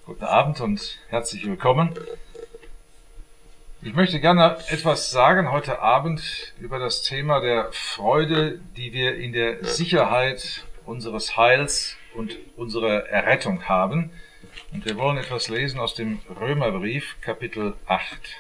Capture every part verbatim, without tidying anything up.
Guten Abend und herzlich willkommen. Ich möchte gerne etwas sagen heute Abend über das Thema der Freude, die wir in der Sicherheit unseres Heils und unserer Errettung haben. Und wir wollen etwas lesen aus dem Römerbrief, Kapitel acht.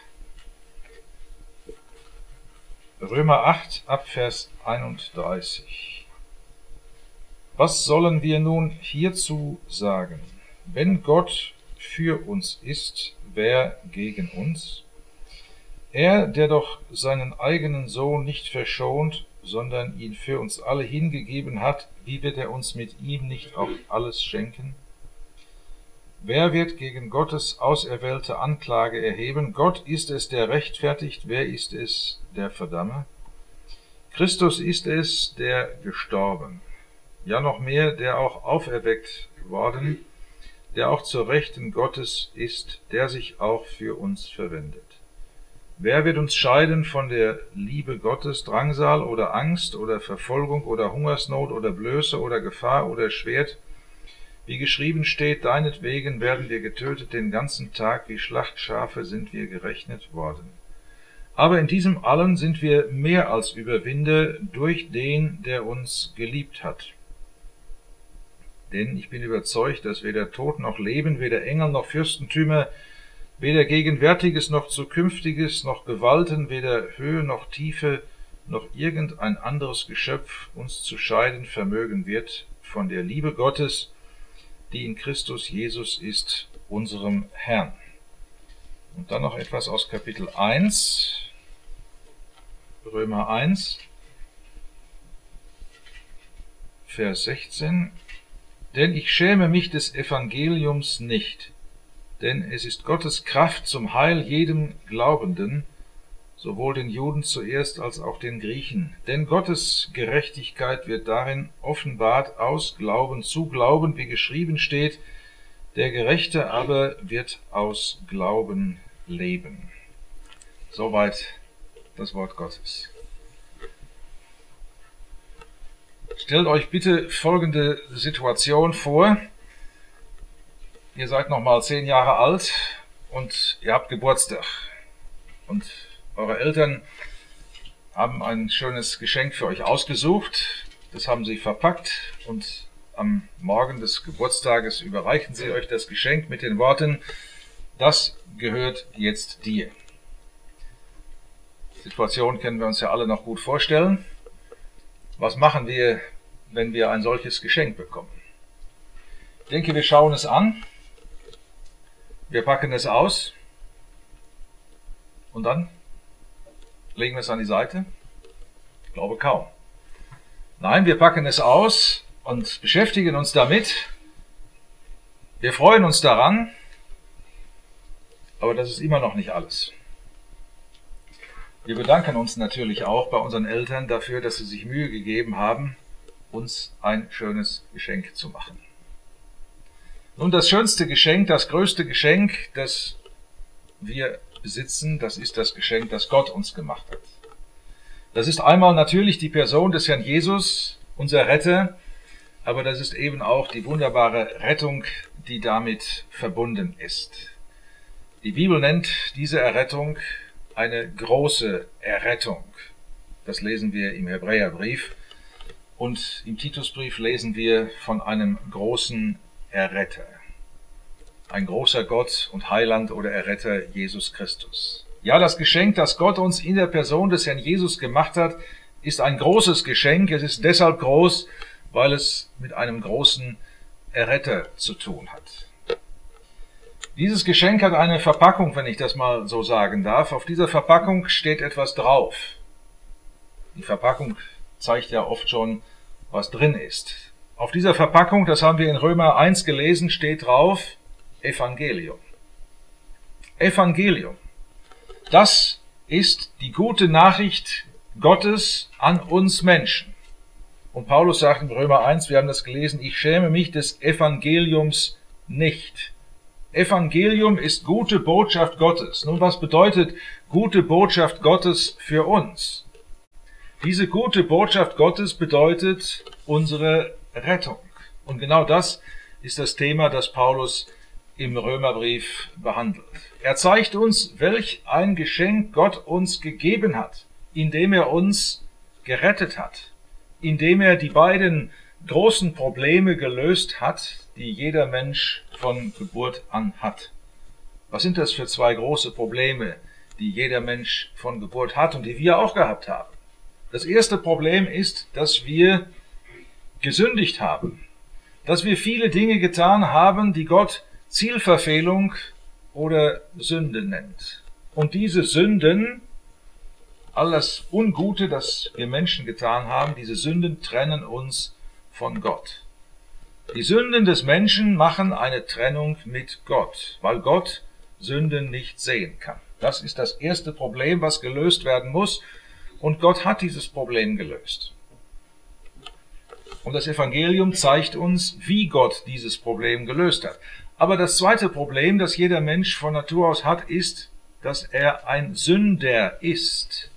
Römer acht, ab Vers einunddreißig. Was sollen wir nun hierzu sagen? Wenn Gott für uns ist, wer gegen uns? Er, der doch seinen eigenen Sohn nicht verschont, sondern ihn für uns alle hingegeben hat, wie wird er uns mit ihm nicht auch alles schenken? Wer wird gegen Gottes auserwählte Anklage erheben? Gott ist es, der rechtfertigt. Wer ist es, der verdamme? Christus ist es, der gestorben, ja noch mehr, der auch auferweckt worden, der auch zur Rechten Gottes ist, der sich auch für uns verwendet. Wer wird uns scheiden von der Liebe Gottes? Drangsal oder Angst oder Verfolgung oder Hungersnot oder Blöße oder Gefahr oder Schwert? Wie geschrieben steht, deinetwegen werden wir getötet den ganzen Tag, wie Schlachtschafe sind wir gerechnet worden. Aber in diesem allen sind wir mehr als Überwinder durch den, der uns geliebt hat. Denn ich bin überzeugt, dass weder Tod noch Leben, weder Engel noch Fürstentümer, weder Gegenwärtiges noch Zukünftiges, noch Gewalten, weder Höhe noch Tiefe, noch irgendein anderes Geschöpf uns zu scheiden vermögen wird von der Liebe Gottes, die in Christus Jesus ist, unserem Herrn. Und dann noch etwas aus Kapitel eins, Römer eins, Vers sechzehn. Denn ich schäme mich des Evangeliums nicht, denn es ist Gottes Kraft zum Heil jedem Glaubenden, sowohl den Juden zuerst als auch den Griechen. Denn Gottes Gerechtigkeit wird darin offenbart aus Glauben zu Glauben, wie geschrieben steht, der Gerechte aber wird aus Glauben leben. Soweit das Wort Gottes. Stellt euch bitte folgende Situation vor. Ihr seid noch mal zehn Jahre alt und ihr habt Geburtstag. Und eure Eltern haben ein schönes Geschenk für euch ausgesucht. Das haben sie verpackt und am Morgen des Geburtstages überreichen sie euch das Geschenk mit den Worten: Das gehört jetzt dir. Die Situation können wir uns ja alle noch gut vorstellen. Was machen wir, wenn wir ein solches Geschenk bekommen? Ich denke, wir schauen es an, wir packen es aus und dann legen wir es an die Seite? Ich glaube kaum. Nein, wir packen es aus und beschäftigen uns damit. Wir freuen uns daran, aber das ist immer noch nicht alles. Wir bedanken uns natürlich auch bei unseren Eltern dafür, dass sie sich Mühe gegeben haben, uns ein schönes Geschenk zu machen. Nun, das schönste Geschenk, das größte Geschenk, das wir besitzen, das ist das Geschenk, das Gott uns gemacht hat. Das ist einmal natürlich die Person des Herrn Jesus, unser Retter, aber das ist eben auch die wunderbare Rettung, die damit verbunden ist. Die Bibel nennt diese Errettung eine große Errettung. Das lesen wir im Hebräerbrief. Und im Titusbrief lesen wir von einem großen Erretter. Ein großer Gott und Heiland oder Erretter, Jesus Christus. Ja, das Geschenk, das Gott uns in der Person des Herrn Jesus gemacht hat, ist ein großes Geschenk. Es ist deshalb groß, weil es mit einem großen Erretter zu tun hat. Dieses Geschenk hat eine Verpackung, wenn ich das mal so sagen darf. Auf dieser Verpackung steht etwas drauf. Die Verpackung zeigt ja oft schon, was drin ist. Auf dieser Verpackung, das haben wir in Römer eins gelesen, steht drauf Evangelium. Evangelium. Das ist die gute Nachricht Gottes an uns Menschen. Und Paulus sagt in Römer eins, wir haben das gelesen, ich schäme mich des Evangeliums nicht. Evangelium ist gute Botschaft Gottes. Nun, was bedeutet gute Botschaft Gottes für uns? Diese gute Botschaft Gottes bedeutet unsere Rettung. Und genau das ist das Thema, das Paulus im Römerbrief behandelt. Er zeigt uns, welch ein Geschenk Gott uns gegeben hat, indem er uns gerettet hat, indem er die beiden großen Probleme gelöst hat, die jeder Mensch von Geburt an hat. Was sind das für zwei große Probleme, die jeder Mensch von Geburt hat und die wir auch gehabt haben? Das erste Problem ist, dass wir gesündigt haben, dass wir viele Dinge getan haben, die Gott Zielverfehlung oder Sünde nennt. Und diese Sünden, all das Ungute, das wir Menschen getan haben, diese Sünden trennen uns von Gott. Die Sünden des Menschen machen eine Trennung mit Gott, weil Gott Sünden nicht sehen kann. Das ist das erste Problem, was gelöst werden muss, und Gott hat dieses Problem gelöst. Und das Evangelium zeigt uns, wie Gott dieses Problem gelöst hat. Aber das zweite Problem, das jeder Mensch von Natur aus hat, ist, dass er ein Sünder ist.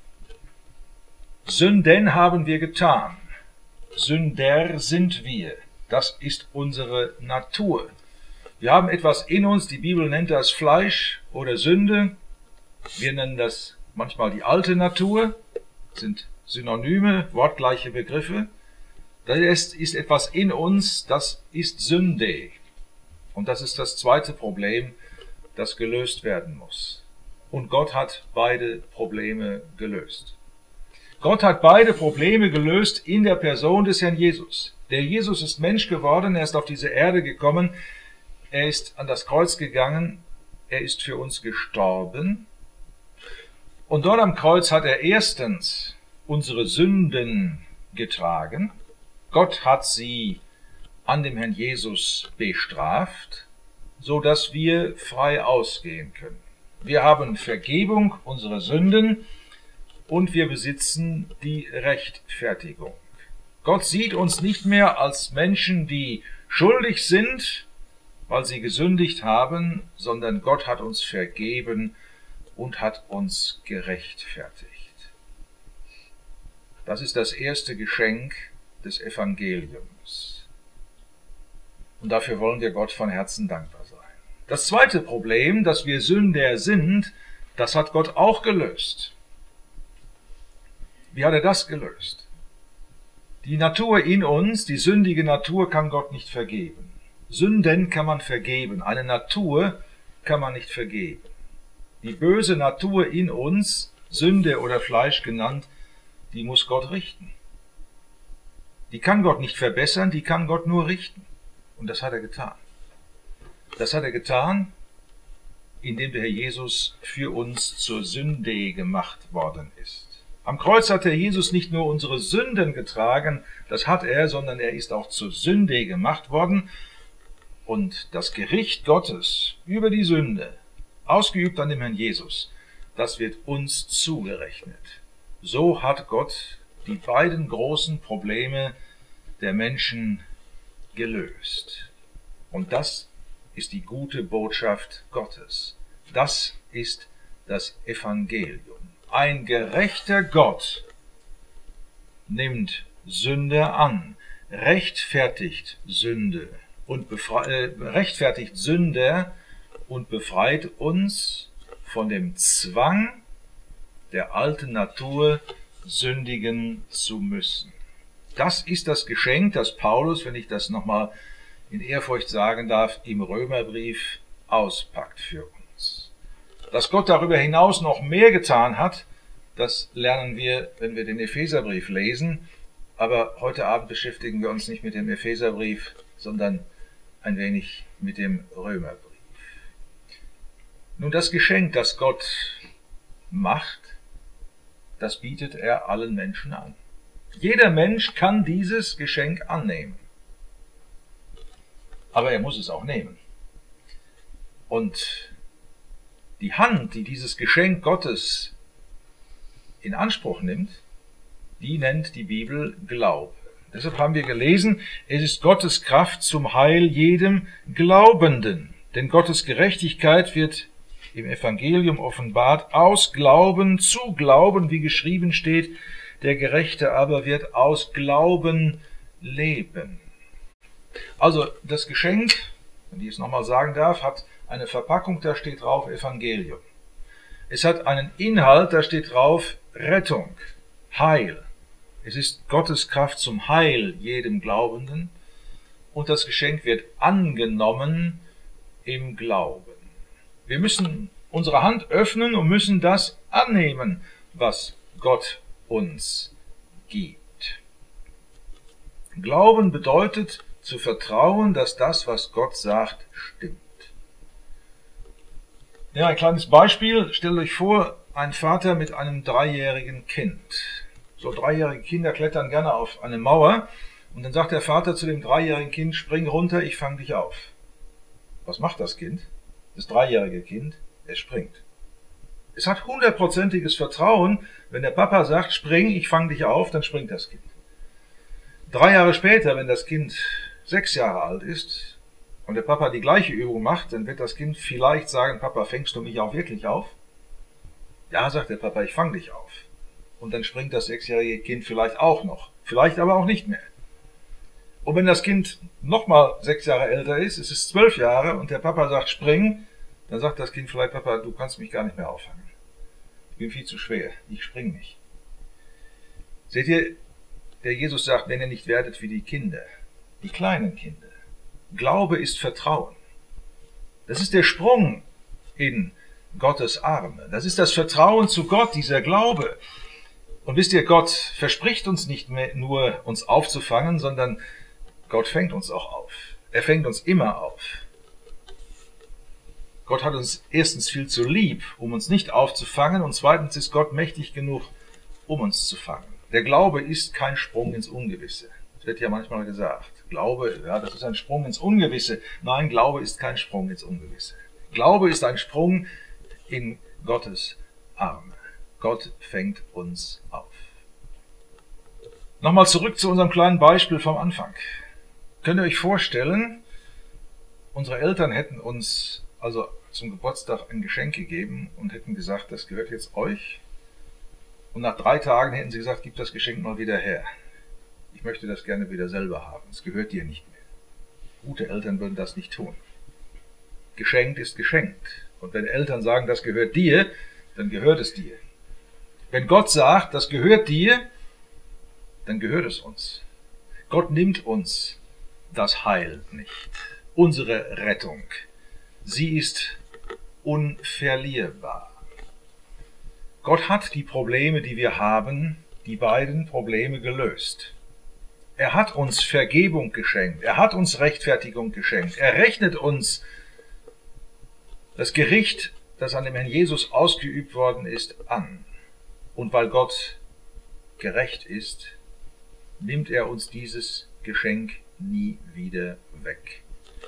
Sünden haben wir getan. Sünder sind wir. Das ist unsere Natur. Wir haben etwas in uns, die Bibel nennt das Fleisch oder Sünde. Wir nennen das manchmal die alte Natur, sind Synonyme, wortgleiche Begriffe. Das ist, ist etwas in uns, das ist Sünde. Und das ist das zweite Problem, das gelöst werden muss. Und Gott hat beide Probleme gelöst. Gott hat beide Probleme gelöst in der Person des Herrn Jesus. Der Jesus ist Mensch geworden, er ist auf diese Erde gekommen, er ist an das Kreuz gegangen, er ist für uns gestorben. Und dort am Kreuz hat er erstens unsere Sünden getragen. Gott hat sie an dem Herrn Jesus bestraft, so dass wir frei ausgehen können. Wir haben Vergebung unserer Sünden und wir besitzen die Rechtfertigung. Gott sieht uns nicht mehr als Menschen, die schuldig sind, weil sie gesündigt haben, sondern Gott hat uns vergeben und hat uns gerechtfertigt. Das ist das erste Geschenk des Evangeliums. Und dafür wollen wir Gott von Herzen dankbar sein. Das zweite Problem, dass wir Sünder sind, das hat Gott auch gelöst. Wie hat er das gelöst? Die Natur in uns, die sündige Natur, kann Gott nicht vergeben. Sünden kann man vergeben, eine Natur kann man nicht vergeben. Die böse Natur in uns, Sünde oder Fleisch genannt, die muss Gott richten. Die kann Gott nicht verbessern, die kann Gott nur richten. Und das hat er getan. Das hat er getan, indem der Herr Jesus für uns zur Sünde gemacht worden ist. Am Kreuz hat der Jesus nicht nur unsere Sünden getragen, das hat er, sondern er ist auch zur Sünde gemacht worden. Und das Gericht Gottes über die Sünde, ausgeübt an dem Herrn Jesus, das wird uns zugerechnet. So hat Gott die beiden großen Probleme der Menschen gelöst. Und das ist die gute Botschaft Gottes. Das ist das Evangelium. Ein gerechter Gott nimmt Sünde an, rechtfertigt Sünde und befreit, äh, rechtfertigt Sünder und befreit uns von dem Zwang der alten Natur, sündigen zu müssen. Das ist das Geschenk, das Paulus, wenn ich das nochmal in Ehrfurcht sagen darf, im Römerbrief auspackt für uns. Dass Gott darüber hinaus noch mehr getan hat, das lernen wir, wenn wir den Epheserbrief lesen. Aber heute Abend beschäftigen wir uns nicht mit dem Epheserbrief, sondern ein wenig mit dem Römerbrief. Nun, das Geschenk, das Gott macht, das bietet er allen Menschen an. Jeder Mensch kann dieses Geschenk annehmen. Aber er muss es auch nehmen. Und die Hand, die dieses Geschenk Gottes in Anspruch nimmt, die nennt die Bibel Glaube. Deshalb haben wir gelesen, es ist Gottes Kraft zum Heil jedem Glaubenden. Denn Gottes Gerechtigkeit wird im Evangelium offenbart aus Glauben zu Glauben, wie geschrieben steht, der Gerechte aber wird aus Glauben leben. Also das Geschenk wenn ich es nochmal sagen darf, hat eine Verpackung, da steht drauf Evangelium. Es hat einen Inhalt, da steht drauf Rettung, Heil. Es ist Gottes Kraft zum Heil jedem Glaubenden und das Geschenk wird angenommen im Glauben. Wir müssen unsere Hand öffnen und müssen das annehmen, was Gott uns gibt. Glauben bedeutet zu vertrauen, dass das, was Gott sagt, stimmt. Ja, ein kleines Beispiel. Stellt euch vor, ein Vater mit einem dreijährigen Kind. So dreijährige Kinder klettern gerne auf eine Mauer und dann sagt der Vater zu dem dreijährigen Kind, spring runter, ich fang dich auf. Was macht das Kind? Das dreijährige Kind? Es springt. Es hat hundertprozentiges Vertrauen, wenn der Papa sagt, spring, ich fang dich auf, dann springt das Kind. Drei Jahre später, wenn das Kind sechs Jahre alt ist und der Papa die gleiche Übung macht, dann wird das Kind vielleicht sagen, Papa, fängst du mich auch wirklich auf? Ja, sagt der Papa, ich fang dich auf. Und dann springt das sechsjährige Kind vielleicht auch noch, vielleicht aber auch nicht mehr. Und wenn das Kind nochmal sechs Jahre älter ist, es ist zwölf Jahre und der Papa sagt, spring, dann sagt das Kind vielleicht, Papa, du kannst mich gar nicht mehr auffangen. Ich bin viel zu schwer, ich spring nicht. Seht ihr, der Jesus sagt, wenn ihr nicht werdet wie die Kinder, die kleinen Kinder. Glaube ist Vertrauen. Das ist der Sprung in Gottes Arme. Das ist das Vertrauen zu Gott, dieser Glaube. Und wisst ihr, Gott verspricht uns nicht mehr nur, uns aufzufangen, sondern Gott fängt uns auch auf. Er fängt uns immer auf. Gott hat uns erstens viel zu lieb, um uns nicht aufzufangen, und zweitens ist Gott mächtig genug, um uns zu fangen. Der Glaube ist kein Sprung ins Ungewisse. Das wird ja manchmal gesagt. Glaube, ja, das ist ein Sprung ins Ungewisse. Nein, Glaube ist kein Sprung ins Ungewisse. Glaube ist ein Sprung in Gottes Arme. Gott fängt uns auf. Nochmal zurück zu unserem kleinen Beispiel vom Anfang. Könnt ihr euch vorstellen, unsere Eltern hätten uns also zum Geburtstag ein Geschenk gegeben und hätten gesagt, das gehört jetzt euch. Und nach drei Tagen hätten sie gesagt, gib das Geschenk mal wieder her. Ich möchte das gerne wieder selber haben. Es gehört dir nicht mehr. Gute Eltern würden das nicht tun. Geschenkt ist geschenkt. Und wenn Eltern sagen, das gehört dir, dann gehört es dir. Wenn Gott sagt, das gehört dir, dann gehört es uns. Gott nimmt uns das Heil nicht. Unsere Rettung. Sie ist unverlierbar. Gott hat die Probleme, die wir haben, die beiden Probleme gelöst. Er hat uns Vergebung geschenkt. Er hat uns Rechtfertigung geschenkt. Er rechnet uns das Gericht, das an dem Herrn Jesus ausgeübt worden ist, an. Und weil Gott gerecht ist, nimmt er uns dieses Geschenk nie wieder weg.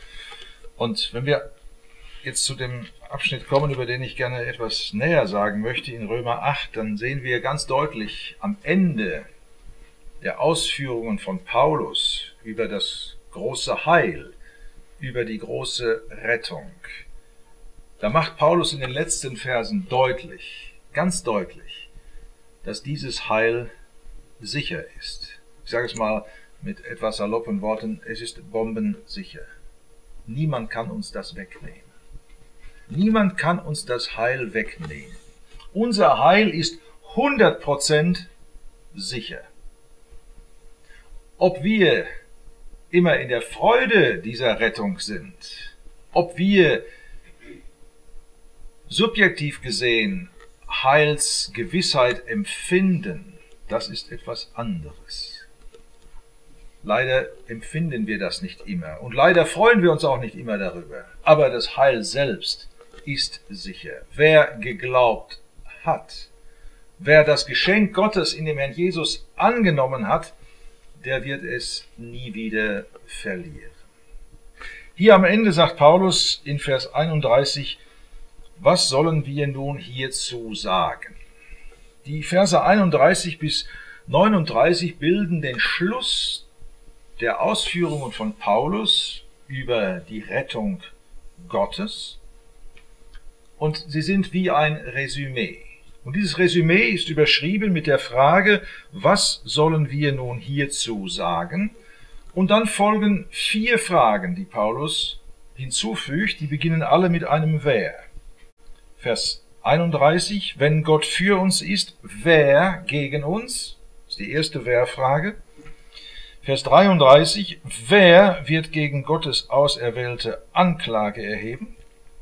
Und wenn wir jetzt zu dem Abschnitt kommen, über den ich gerne etwas näher sagen möchte, in Römer acht, dann sehen wir ganz deutlich am Ende der Ausführungen von Paulus über das große Heil, über die große Rettung. Da macht Paulus in den letzten Versen deutlich, ganz deutlich, dass dieses Heil sicher ist. Ich sage es mal mit etwas saloppen Worten, es ist bombensicher. Niemand kann uns das wegnehmen. Niemand kann uns das Heil wegnehmen. Unser Heil ist hundert Prozent sicher. Ob wir immer in der Freude dieser Rettung sind, ob wir subjektiv gesehen Heilsgewissheit empfinden, das ist etwas anderes. Leider empfinden wir das nicht immer und leider freuen wir uns auch nicht immer darüber. Aber das Heil selbst ist sicher. Wer geglaubt hat, wer das Geschenk Gottes in dem Herrn Jesus angenommen hat, der wird es nie wieder verlieren. Hier am Ende sagt Paulus in Vers einunddreißig, was sollen wir nun hierzu sagen? Die Verse einunddreißig bis neununddreißig bilden den Schluss der Ausführungen von Paulus über die Rettung Gottes und sie sind wie ein Resümee. Und dieses Resümee ist überschrieben mit der Frage, was sollen wir nun hierzu sagen? Und dann folgen vier Fragen, die Paulus hinzufügt, die beginnen alle mit einem Wer. Vers einunddreißig, wenn Gott für uns ist, wer gegen uns? Das ist die erste Wer-Frage. Vers dreiunddreißig, wer wird gegen Gottes Auserwählte Anklage erheben?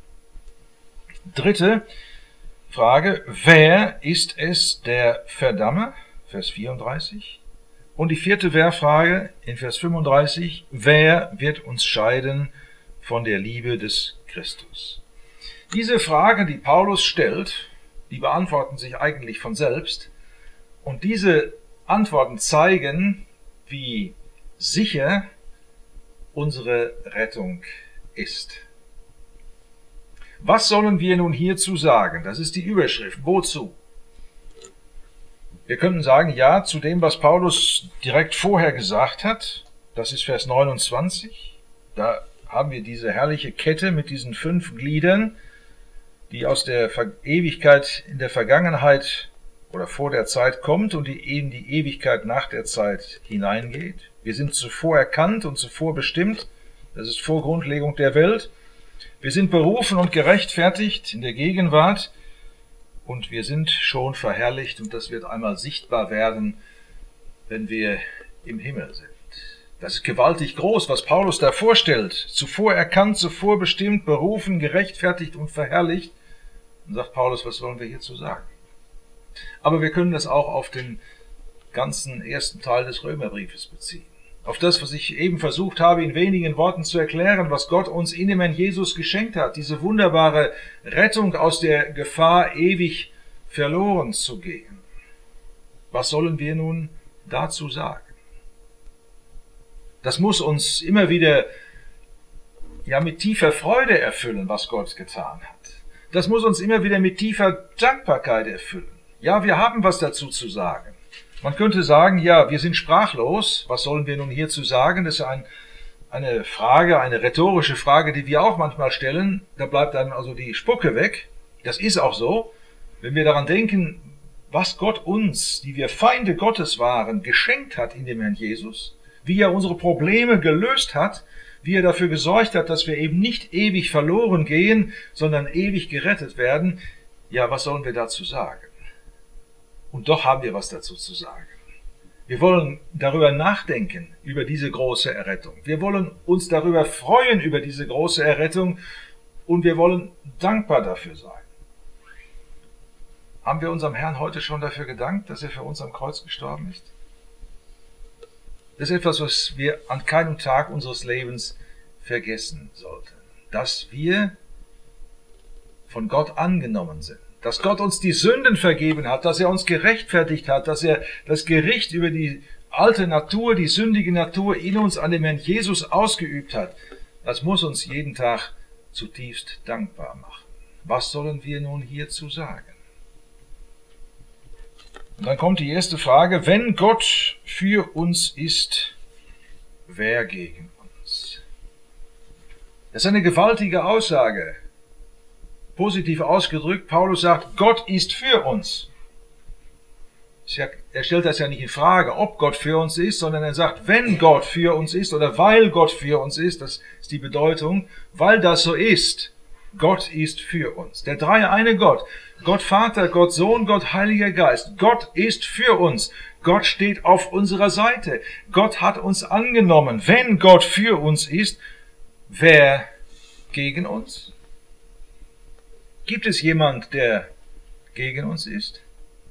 Dritte Frage, wer ist es, der verdamme? Vers vierunddreißig. Und die vierte Wer-Frage in Vers fünfunddreißig, wer wird uns scheiden von der Liebe des Christus? Diese Fragen, die Paulus stellt, die beantworten sich eigentlich von selbst. Und diese Antworten zeigen, wie sicher unsere Rettung ist. Was sollen wir nun hierzu sagen? Das ist die Überschrift. Wozu? Wir könnten sagen, ja, zu dem, was Paulus direkt vorher gesagt hat. Das ist Vers neunundzwanzig. Da haben wir diese herrliche Kette mit diesen fünf Gliedern, die aus der Ewigkeit in der Vergangenheit oder vor der Zeit kommt und die in die Ewigkeit nach der Zeit hineingeht. Wir sind zuvor erkannt und zuvor bestimmt. Das ist vor Grundlegung der Welt. Wir sind berufen und gerechtfertigt in der Gegenwart und wir sind schon verherrlicht und das wird einmal sichtbar werden, wenn wir im Himmel sind. Das ist gewaltig groß, was Paulus da vorstellt. Zuvor erkannt, zuvor bestimmt, berufen, gerechtfertigt und verherrlicht. Und sagt Paulus, was sollen wir hierzu sagen? Aber wir können das auch auf den ganzen ersten Teil des Römerbriefes beziehen. Auf das, was ich eben versucht habe, in wenigen Worten zu erklären, was Gott uns in dem Herrn Jesus geschenkt hat. Diese wunderbare Rettung aus der Gefahr, ewig verloren zu gehen. Was sollen wir nun dazu sagen? Das muss uns immer wieder ja mit tiefer Freude erfüllen, was Gott getan hat. Das muss uns immer wieder mit tiefer Dankbarkeit erfüllen. Ja, wir haben was dazu zu sagen. Man könnte sagen, ja, wir sind sprachlos. Was sollen wir nun hierzu sagen? Das ist ein, eine Frage, eine rhetorische Frage, die wir auch manchmal stellen. Da bleibt dann also die Spucke weg. Das ist auch so. Wenn wir daran denken, was Gott uns, die wir Feinde Gottes waren, geschenkt hat in dem Herrn Jesus, wie er unsere Probleme gelöst hat, wie er dafür gesorgt hat, dass wir eben nicht ewig verloren gehen, sondern ewig gerettet werden. Ja, was sollen wir dazu sagen? Und doch haben wir was dazu zu sagen. Wir wollen darüber nachdenken, über diese große Errettung. Wir wollen uns darüber freuen, über diese große Errettung. Und wir wollen dankbar dafür sein. Haben wir unserem Herrn heute schon dafür gedankt, dass er für uns am Kreuz gestorben ist? Das ist etwas, was wir an keinem Tag unseres Lebens vergessen sollten. Dass wir von Gott angenommen sind. Dass Gott uns die Sünden vergeben hat, dass er uns gerechtfertigt hat, dass er das Gericht über die alte Natur, die sündige Natur in uns an dem Herrn Jesus ausgeübt hat. Das muss uns jeden Tag zutiefst dankbar machen. Was sollen wir nun hierzu sagen? Und dann kommt die erste Frage, wenn Gott für uns ist, wer gegen uns? Das ist eine gewaltige Aussage. Positiv ausgedrückt, Paulus sagt, Gott ist für uns. Er stellt das ja nicht in Frage, ob Gott für uns ist, sondern er sagt, wenn Gott für uns ist oder weil Gott für uns ist, das ist die Bedeutung, weil das so ist, Gott ist für uns. Der dreieine Gott, Gott Vater, Gott Sohn, Gott Heiliger Geist, Gott ist für uns. Gott steht auf unserer Seite. Gott hat uns angenommen. Wenn Gott für uns ist, wer gegen uns? Gibt es jemand, der gegen uns ist?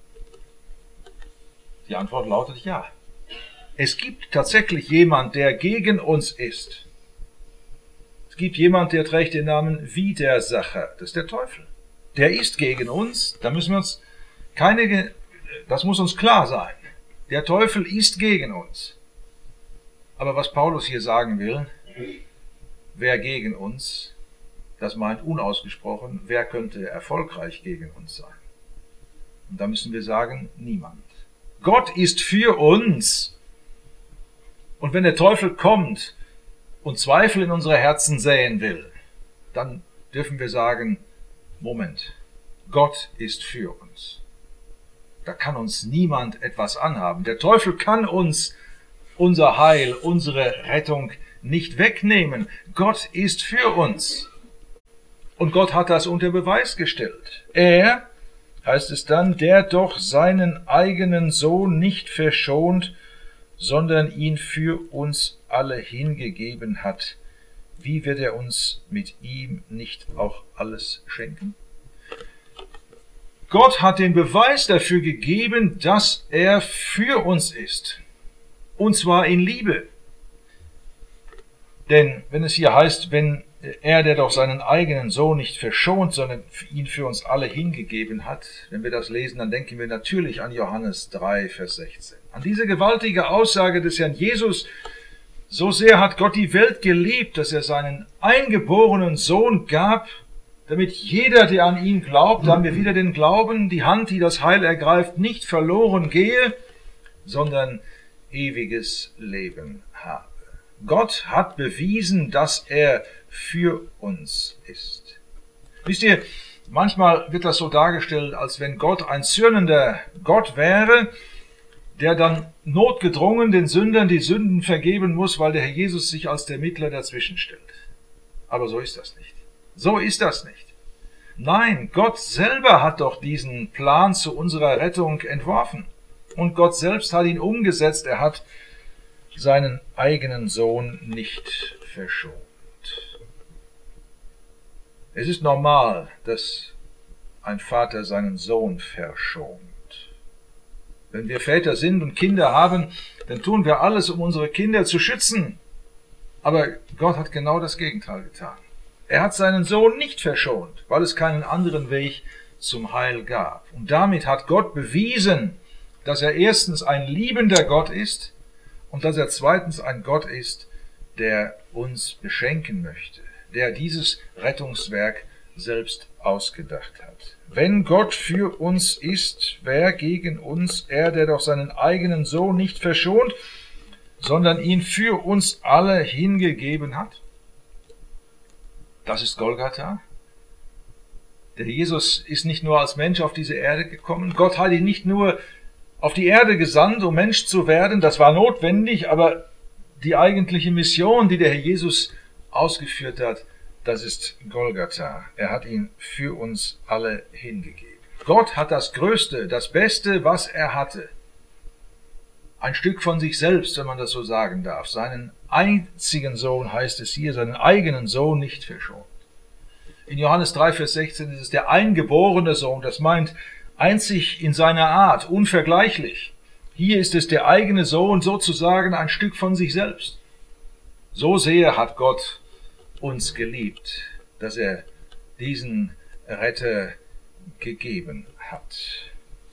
Die Antwort lautet ja. Es gibt tatsächlich jemand, der gegen uns ist. Es gibt jemand, der trägt den Namen Widersacher. Das ist der Teufel. Der ist gegen uns. Da müssen wir uns keine, das muss uns klar sein. Der Teufel ist gegen uns. Aber was Paulus hier sagen will, wer gegen uns, das meint unausgesprochen, wer könnte erfolgreich gegen uns sein? Und da müssen wir sagen, niemand. Gott ist für uns. Und wenn der Teufel kommt und Zweifel in unsere Herzen säen will, dann dürfen wir sagen, Moment, Gott ist für uns. Da kann uns niemand etwas anhaben. Der Teufel kann uns unser Heil, unsere Rettung nicht wegnehmen. Gott ist für uns. Und Gott hat das unter Beweis gestellt. Er, heißt es dann, der doch seinen eigenen Sohn nicht verschont, sondern ihn für uns alle hingegeben hat. Wie wird er uns mit ihm nicht auch alles schenken? Gott hat den Beweis dafür gegeben, dass er für uns ist. Und zwar in Liebe. Denn wenn es hier heißt, wenn er, der doch seinen eigenen Sohn nicht verschont, sondern ihn für uns alle hingegeben hat, wenn wir das lesen, dann denken wir natürlich an Johannes drei, Vers sechzehn. An diese gewaltige Aussage des Herrn Jesus: So sehr hat Gott die Welt geliebt, dass er seinen eingeborenen Sohn gab, damit jeder, der an ihn glaubt, da haben wir wieder den Glauben, die Hand, die das Heil ergreift, nicht verloren gehe, sondern ewiges Leben habe. Gott hat bewiesen, dass er für uns ist. Wisst ihr, manchmal wird das so dargestellt, als wenn Gott ein zürnender Gott wäre, der dann notgedrungen den Sündern die Sünden vergeben muss, weil der Herr Jesus sich als der Mittler dazwischen stellt. Aber so ist das nicht. So ist das nicht. Nein, Gott selber hat doch diesen Plan zu unserer Rettung entworfen. Und Gott selbst hat ihn umgesetzt. Er hat seinen eigenen Sohn nicht verschont. Es ist normal, dass ein Vater seinen Sohn verschont. Wenn wir Väter sind und Kinder haben, dann tun wir alles, um unsere Kinder zu schützen. Aber Gott hat genau das Gegenteil getan. Er hat seinen Sohn nicht verschont, weil es keinen anderen Weg zum Heil gab. Und damit hat Gott bewiesen, dass er erstens ein liebender Gott ist und dass er zweitens ein Gott ist, der uns beschenken möchte, der dieses Rettungswerk selbst ausgedacht hat. Wenn Gott für uns ist, wer gegen uns? Er, der doch seinen eigenen Sohn nicht verschont, sondern ihn für uns alle hingegeben hat. Das ist Golgatha. Der Jesus ist nicht nur als Mensch auf diese Erde gekommen. Gott hat ihn nicht nur auf die Erde gesandt, um Mensch zu werden. Das war notwendig, aber die eigentliche Mission, die der Herr Jesus ausgeführt hat, das ist Golgatha. Er hat ihn für uns alle hingegeben. Gott hat das Größte, das Beste, was er hatte. Ein Stück von sich selbst, wenn man das so sagen darf. Seinen einzigen Sohn, heißt es hier, seinen eigenen Sohn nicht verschont. In Johannes drei, Vers sechzehn ist es der eingeborene Sohn. Das meint einzig in seiner Art, unvergleichlich. Hier ist es der eigene Sohn, sozusagen ein Stück von sich selbst. So sehr hat Gott uns geliebt, dass er diesen Retter gegeben hat.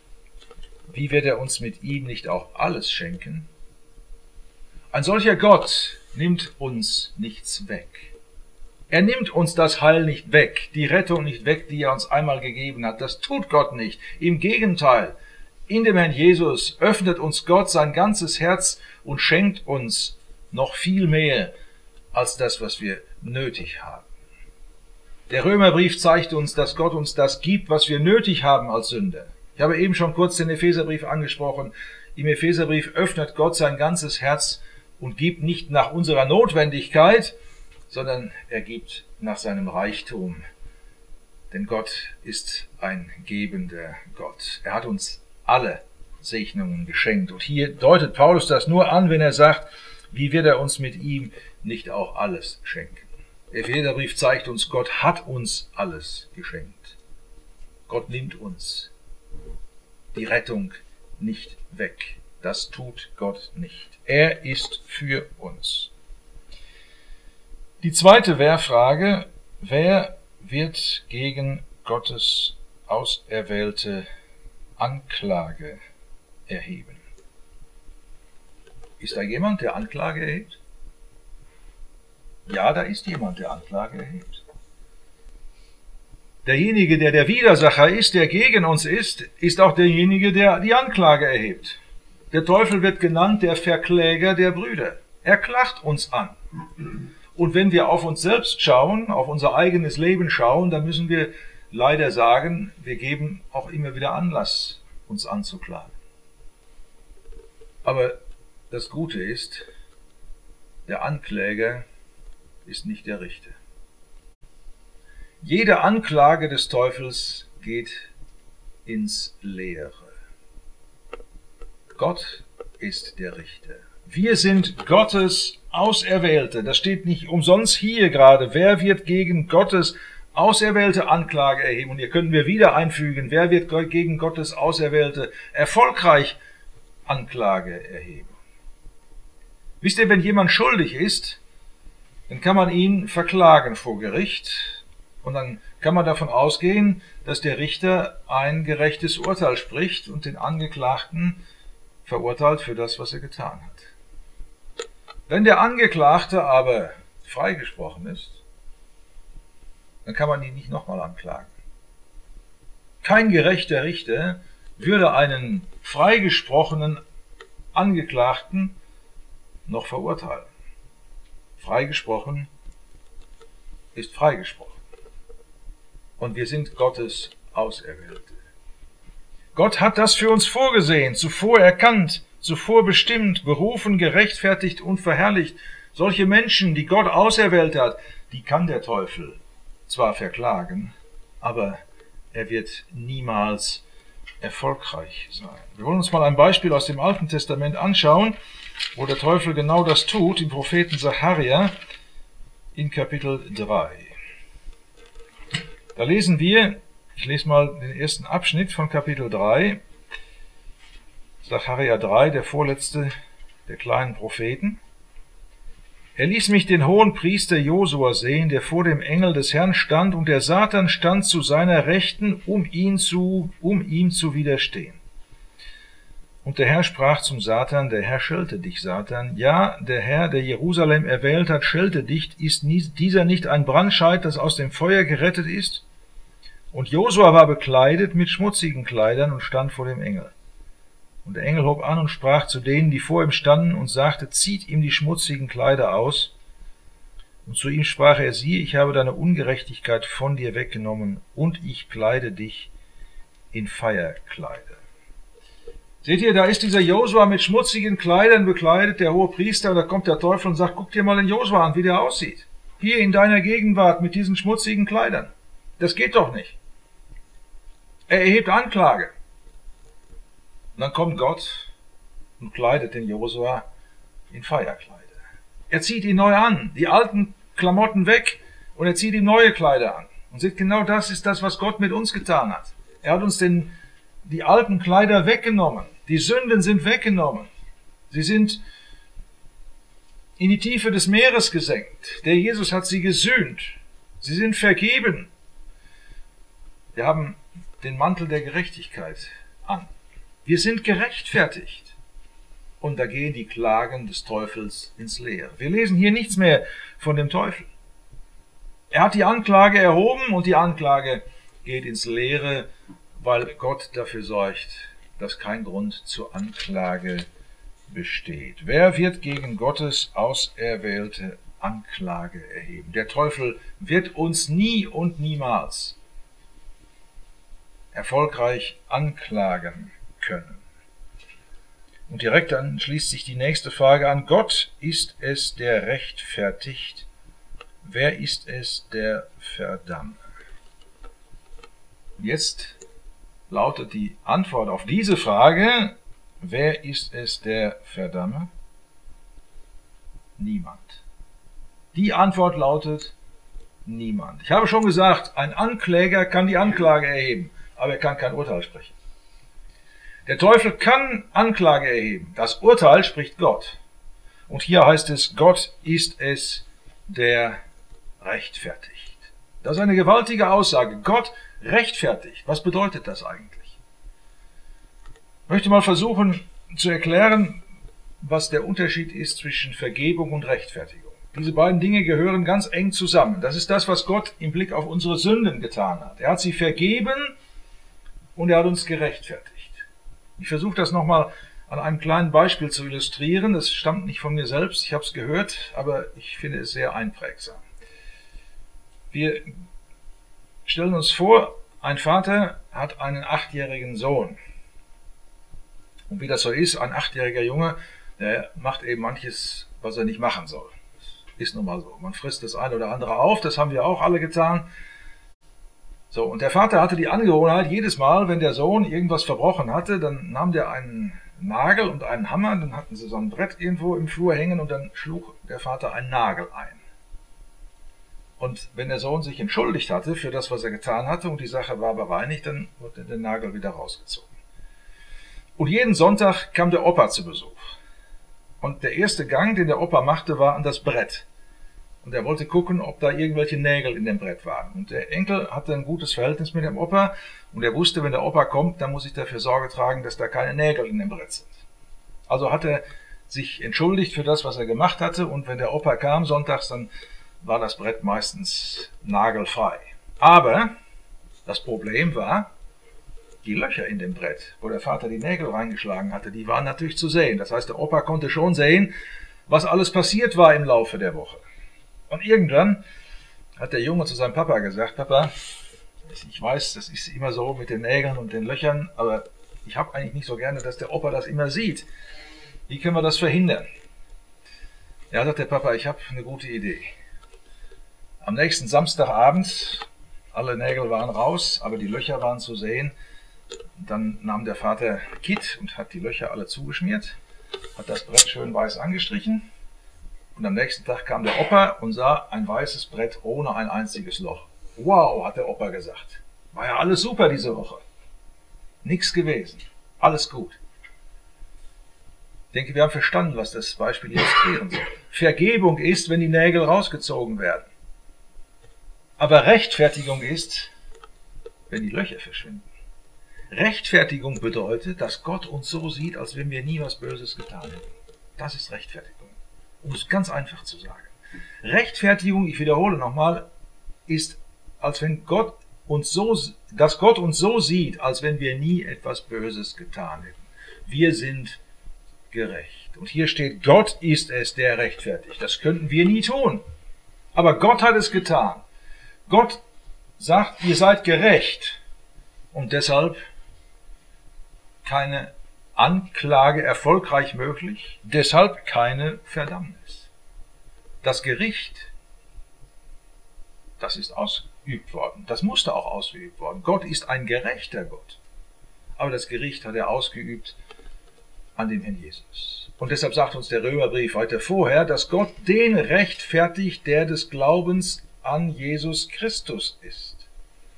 Wie wird er uns mit ihm nicht auch alles schenken? Ein solcher Gott nimmt uns nichts weg. Er nimmt uns das Heil nicht weg, die Rettung nicht weg, die er uns einmal gegeben hat. Das tut Gott nicht. Im Gegenteil, in dem Herrn Jesus öffnet uns Gott sein ganzes Herz und schenkt uns noch viel mehr als das, was wir nötig haben. Der Römerbrief zeigt uns, dass Gott uns das gibt, was wir nötig haben als Sünder. Ich habe eben schon kurz den Epheserbrief angesprochen. Im Epheserbrief öffnet Gott sein ganzes Herz und gibt nicht nach unserer Notwendigkeit, sondern er gibt nach seinem Reichtum. Denn Gott ist ein gebender Gott. Er hat uns alle Segnungen geschenkt. Und hier deutet Paulus das nur an, wenn er sagt, wie wird er uns mit ihm nicht auch alles schenken? Der Epheserbrief zeigt uns, Gott hat uns alles geschenkt. Gott nimmt uns die Rettung nicht weg. Das tut Gott nicht. Er ist für uns. Die zweite Wehrfrage: Wer wird gegen Gottes auserwählte Anklage erheben? Ist da jemand, der Anklage erhebt? Ja, da ist jemand, der Anklage erhebt. Derjenige, der der Widersacher ist, der gegen uns ist, ist auch derjenige, der die Anklage erhebt. Der Teufel wird genannt der Verkläger der Brüder. Er klagt uns an. Und wenn wir auf uns selbst schauen, auf unser eigenes Leben schauen, dann müssen wir leider sagen, wir geben auch immer wieder Anlass, uns anzuklagen. Aber das Gute ist, der Ankläger ist nicht der Richter. Jede Anklage des Teufels geht ins Leere. Gott ist der Richter. Wir sind Gottes Auserwählte. Das steht nicht umsonst hier gerade. Wer wird gegen Gottes Auserwählte Anklage erheben? Und hier können wir wieder einfügen, wer wird gegen Gottes Auserwählte erfolgreich Anklage erheben? Wisst ihr, wenn jemand schuldig ist, dann kann man ihn verklagen vor Gericht und dann kann man davon ausgehen, dass der Richter ein gerechtes Urteil spricht und den Angeklagten verurteilt für das, was er getan hat. Wenn der Angeklagte aber freigesprochen ist, dann kann man ihn nicht nochmal anklagen. Kein gerechter Richter würde einen freigesprochenen Angeklagten noch verurteilen. Freigesprochen ist freigesprochen. Und wir sind Gottes Auserwählte. Gott hat das für uns vorgesehen, zuvor erkannt, zuvor bestimmt, berufen, gerechtfertigt und verherrlicht. Solche Menschen, die Gott auserwählt hat, die kann der Teufel zwar verklagen, aber er wird niemals erfolgreich sein. Wir wollen uns mal ein Beispiel aus dem Alten Testament anschauen, wo der Teufel genau das tut, im Propheten Sacharja in Kapitel drei. Da lesen wir, ich lese mal den ersten Abschnitt von Kapitel drei, Sacharja drei, der vorletzte der kleinen Propheten. Er ließ mich den hohen Priester Josua sehen, der vor dem Engel des Herrn stand, und der Satan stand zu seiner Rechten, um ihn zu, um ihm zu widerstehen. Und der Herr sprach zum Satan, der Herr schelte dich, Satan. Ja, der Herr, der Jerusalem erwählt hat, schelte dich. Ist dieser nicht ein Brandscheit, das aus dem Feuer gerettet ist? Und Josua war bekleidet mit schmutzigen Kleidern und stand vor dem Engel. Und der Engel hob an und sprach zu denen, die vor ihm standen, und sagte, zieht ihm die schmutzigen Kleider aus. Und zu ihm sprach er, siehe, ich habe deine Ungerechtigkeit von dir weggenommen, und ich kleide dich in Feierkleider. Seht ihr, da ist dieser Josua mit schmutzigen Kleidern bekleidet, der hohe Priester, und da kommt der Teufel und sagt, guck dir mal den Josua an, wie der aussieht. Hier in deiner Gegenwart mit diesen schmutzigen Kleidern. Das geht doch nicht. Er erhebt Anklage. Und dann kommt Gott und kleidet den Josua in Feierkleider. Er zieht ihn neu an, die alten Klamotten weg, und er zieht ihm neue Kleider an. Und seht, genau das ist das, was Gott mit uns getan hat. Er hat uns den, die alten Kleider weggenommen. Die Sünden sind weggenommen. Sie sind in die Tiefe des Meeres gesenkt. Der Jesus hat sie gesühnt. Sie sind vergeben. Wir haben den Mantel der Gerechtigkeit an. Wir sind gerechtfertigt. Und da gehen die Klagen des Teufels ins Leere. Wir lesen hier nichts mehr von dem Teufel. Er hat die Anklage erhoben und die Anklage geht ins Leere, weil Gott dafür sorgt, dass kein Grund zur Anklage besteht. Wer wird gegen Gottes auserwählte Anklage erheben? Der Teufel wird uns nie und niemals erfolgreich anklagen können. Und direkt dann schließt sich die nächste Frage an. Gott ist es, der rechtfertigt. Wer ist es, der verdamme? Jetzt lautet die Antwort auf diese Frage, wer ist es, der verdamme? Niemand. Die Antwort lautet niemand. Ich habe schon gesagt, ein Ankläger kann die Anklage erheben, aber er kann kein Urteil sprechen. Der Teufel kann Anklage erheben. Das Urteil spricht Gott. Und hier heißt es, Gott ist es, der rechtfertigt. Das ist eine gewaltige Aussage. Gott rechtfertigt. Was bedeutet das eigentlich? Ich möchte mal versuchen zu erklären, was der Unterschied ist zwischen Vergebung und Rechtfertigung. Diese beiden Dinge gehören ganz eng zusammen. Das ist das, was Gott im Blick auf unsere Sünden getan hat. Er hat sie vergeben und er hat uns gerechtfertigt. Ich versuche das nochmal an einem kleinen Beispiel zu illustrieren. Das stammt nicht von mir selbst, ich habe es gehört, aber ich finde es sehr einprägsam. Wir stellen uns vor, ein Vater hat einen achtjährigen Sohn. Und wie das so ist, ein achtjähriger Junge, der macht eben manches, was er nicht machen soll. Ist nun mal so. Man frisst das eine oder andere auf, das haben wir auch alle getan. So, und der Vater hatte die Angewohnheit, jedes Mal, wenn der Sohn irgendwas verbrochen hatte, dann nahm der einen Nagel und einen Hammer, dann hatten sie so ein Brett irgendwo im Flur hängen und dann schlug der Vater einen Nagel ein. Und wenn der Sohn sich entschuldigt hatte für das, was er getan hatte und die Sache war bereinigt, dann wurde der Nagel wieder rausgezogen. Und jeden Sonntag kam der Opa zu Besuch. Und der erste Gang, den der Opa machte, war an das Brett. Und er wollte gucken, ob da irgendwelche Nägel in dem Brett waren. Und der Enkel hatte ein gutes Verhältnis mit dem Opa. Und er wusste, wenn der Opa kommt, dann muss ich dafür Sorge tragen, dass da keine Nägel in dem Brett sind. Also hat er sich entschuldigt für das, was er gemacht hatte. Und wenn der Opa kam sonntags, dann war das Brett meistens nagelfrei. Aber das Problem war, die Löcher in dem Brett, wo der Vater die Nägel reingeschlagen hatte, die waren natürlich zu sehen. Das heißt, der Opa konnte schon sehen, was alles passiert war im Laufe der Woche. Und irgendwann hat der Junge zu seinem Papa gesagt, Papa, ich weiß, das ist immer so mit den Nägeln und den Löchern, aber ich habe eigentlich nicht so gerne, dass der Opa das immer sieht. Wie können wir das verhindern? Ja, sagt der Papa, ich habe eine gute Idee. Am nächsten Samstagabend, alle Nägel waren raus, aber die Löcher waren zu sehen. Dann nahm der Vater Kitt und hat die Löcher alle zugeschmiert, hat das Brett schön weiß angestrichen. Und am nächsten Tag kam der Opa und sah ein weißes Brett ohne ein einziges Loch. Wow, hat der Opa gesagt. War ja alles super diese Woche. Nichts gewesen. Alles gut. Ich denke, wir haben verstanden, was das Beispiel jetzt klären soll. Vergebung ist, wenn die Nägel rausgezogen werden. Aber Rechtfertigung ist, wenn die Löcher verschwinden. Rechtfertigung bedeutet, dass Gott uns so sieht, als wenn wir nie was Böses getan hätten. Das ist Rechtfertigung. Um es ganz einfach zu sagen. Rechtfertigung, ich wiederhole nochmal, ist, als wenn Gott uns so, dass Gott uns so sieht, als wenn wir nie etwas Böses getan hätten. Wir sind gerecht. Und hier steht, Gott ist es, der rechtfertigt. Das könnten wir nie tun. Aber Gott hat es getan. Gott sagt, ihr seid gerecht. Und deshalb keine Anklage erfolgreich möglich, deshalb keine Verdammnis. Das Gericht, das ist ausgeübt worden, das musste auch ausgeübt worden. Gott ist ein gerechter Gott, aber das Gericht hat er ausgeübt an dem Herrn Jesus. Und deshalb sagt uns der Römerbrief heute vorher, dass Gott den rechtfertigt, der des Glaubens an Jesus Christus ist.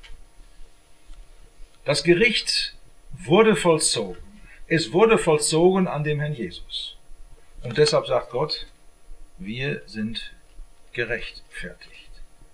Das Gericht wurde vollzogen. Es wurde vollzogen an dem Herrn Jesus. Und deshalb sagt Gott, wir sind gerechtfertigt.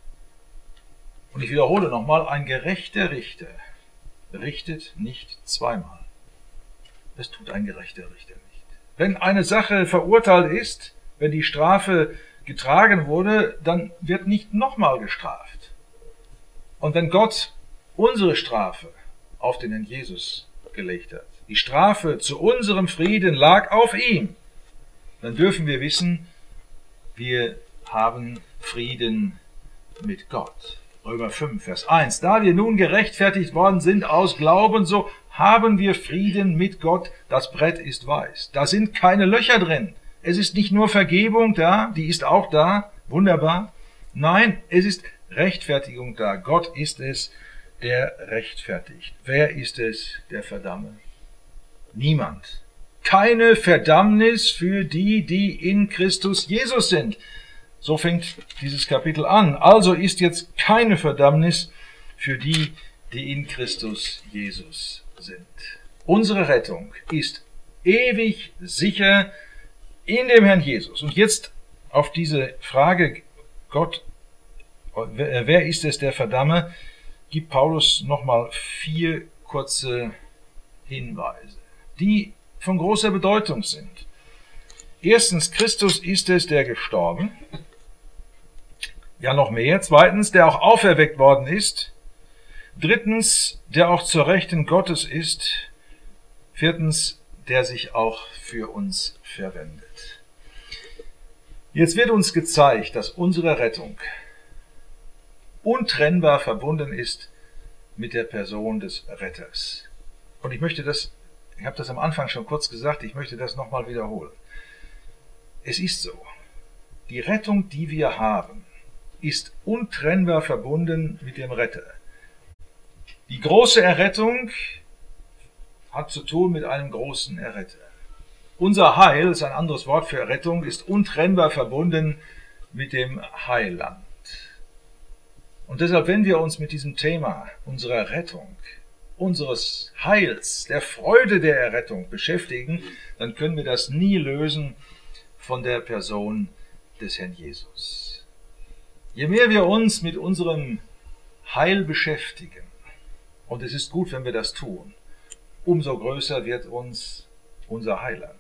Und ich wiederhole nochmal, ein gerechter Richter richtet nicht zweimal. Das tut ein gerechter Richter nicht. Wenn eine Sache verurteilt ist, wenn die Strafe getragen wurde, dann wird nicht nochmal gestraft. Und wenn Gott unsere Strafe auf den Herrn Jesus gelegt hat, die Strafe zu unserem Frieden lag auf ihm, dann dürfen wir wissen, wir haben Frieden mit Gott. Römer fünf, Vers eins. Da wir nun gerechtfertigt worden sind aus Glauben, so haben wir Frieden mit Gott. Das Brett ist weiß. Da sind keine Löcher drin. Es ist nicht nur Vergebung da, die ist auch da, wunderbar. Nein, es ist Rechtfertigung da. Gott ist es, der rechtfertigt. Wer ist es, der verdamme? Niemand. Keine Verdammnis für die, die in Christus Jesus sind. So fängt dieses Kapitel an. Also ist jetzt keine Verdammnis für die, die in Christus Jesus sind. Unsere Rettung ist ewig sicher in dem Herrn Jesus. Und jetzt auf diese Frage, Gott, wer ist es, der verdamme, gibt Paulus nochmal vier kurze Hinweise, die von großer Bedeutung sind. Erstens, Christus ist es, der gestorben. Ja, noch mehr. Zweitens, der auch auferweckt worden ist. Drittens, der auch zur Rechten Gottes ist. Viertens, der sich auch für uns verwendet. Jetzt wird uns gezeigt, dass unsere Rettung untrennbar verbunden ist mit der Person des Retters. Und ich möchte das, ich habe das am Anfang schon kurz gesagt, ich möchte das nochmal wiederholen. Es ist so, Die Rettung, die wir haben, ist untrennbar verbunden mit dem Retter. Die große Errettung hat zu tun mit einem großen Erretter. Unser Heil, ist ein anderes Wort für Errettung, ist untrennbar verbunden mit dem Heiland. Und deshalb, wenn wir uns mit diesem Thema unserer Rettung, unseres Heils, der Freude der Errettung beschäftigen, dann können wir das nie lösen von der Person des Herrn Jesus. Je mehr wir uns mit unserem Heil beschäftigen, und es ist gut, wenn wir das tun, umso größer wird uns unser Heiland.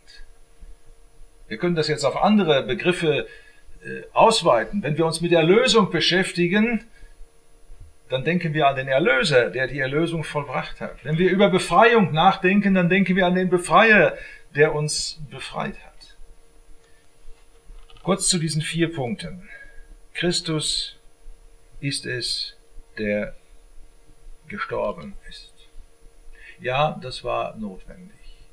Wir können das jetzt auf andere Begriffe äh, ausweiten. Wenn wir uns mit Erlösung beschäftigen, dann denken wir an den Erlöser, der die Erlösung vollbracht hat. Wenn wir über Befreiung nachdenken, dann denken wir an den Befreier, der uns befreit hat. Kurz zu diesen vier Punkten. Christus ist es, der gestorben ist. Ja, das war notwendig,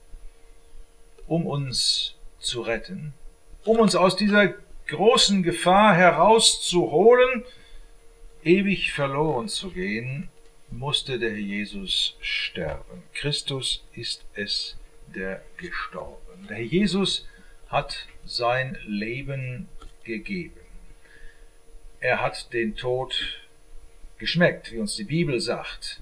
um uns zu retten, um uns aus dieser großen Gefahr herauszuholen, ewig verloren zu gehen, musste der Herr Jesus sterben. Christus ist es, der gestorben. Der Herr Jesus hat sein Leben gegeben. Er hat den Tod geschmeckt, wie uns die Bibel sagt.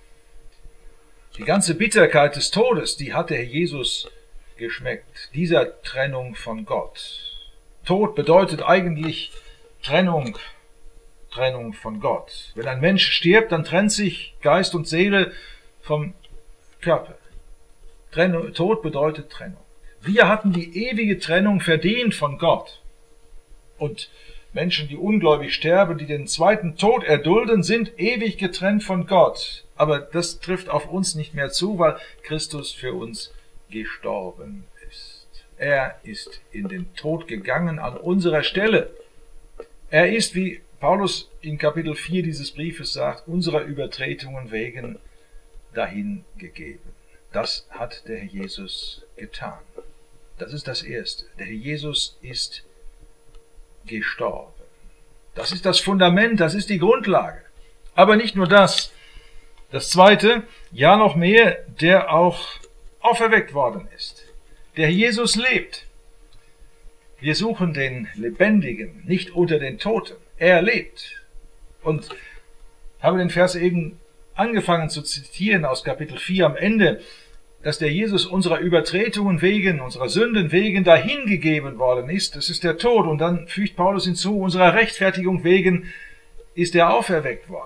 Die ganze Bitterkeit des Todes, die hat der Herr Jesus geschmeckt, dieser Trennung von Gott. Tod bedeutet eigentlich Trennung, Trennung von Gott. Wenn ein Mensch stirbt, dann trennt sich Geist und Seele vom Körper. Trennung, Tod bedeutet Trennung. Wir hatten die ewige Trennung verdient von Gott. Und Menschen, die ungläubig sterben, die den zweiten Tod erdulden, sind ewig getrennt von Gott. Aber das trifft auf uns nicht mehr zu, weil Christus für uns gestorben ist. Er ist in den Tod gegangen an unserer Stelle. Er ist, wie Paulus in Kapitel vier dieses Briefes sagt, unserer Übertretungen wegen dahingegeben. Das hat der Herr Jesus getan. Das ist das Erste. Der Herr Jesus ist gestorben. Das ist das Fundament, das ist die Grundlage. Aber nicht nur das. Das Zweite, ja noch mehr, der auch auferweckt worden ist. Der Herr Jesus lebt. Wir suchen den Lebendigen, nicht unter den Toten. Er lebt. Und ich habe den Vers eben angefangen zu zitieren aus Kapitel vier am Ende, dass der Jesus unserer Übertretungen wegen, unserer Sünden wegen dahingegeben worden ist. Das ist der Tod. Und dann fügt Paulus hinzu, unserer Rechtfertigung wegen ist er auferweckt worden.